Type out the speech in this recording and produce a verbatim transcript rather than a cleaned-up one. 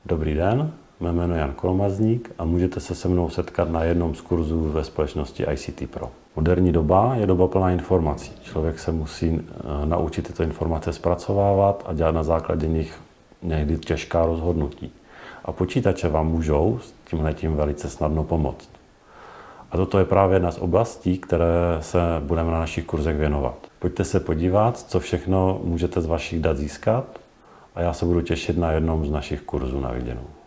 Dobrý den, mé jméno je Jan Kolmazník a můžete se se mnou setkat na jednom z kurzů ve společnosti I C T Pro. Moderní doba je doba plná informací. Člověk se musí naučit tyto informace zpracovávat a dělat na základě nich někdy těžká rozhodnutí. A počítače vám můžou s tímhletím velice snadno pomoct. A toto je právě jedna z oblastí, které se budeme na našich kurzech věnovat. Pojďte se podívat, co všechno můžete z vašich dat získat a já se budu těšit na jednom z našich kurzů na viděnou.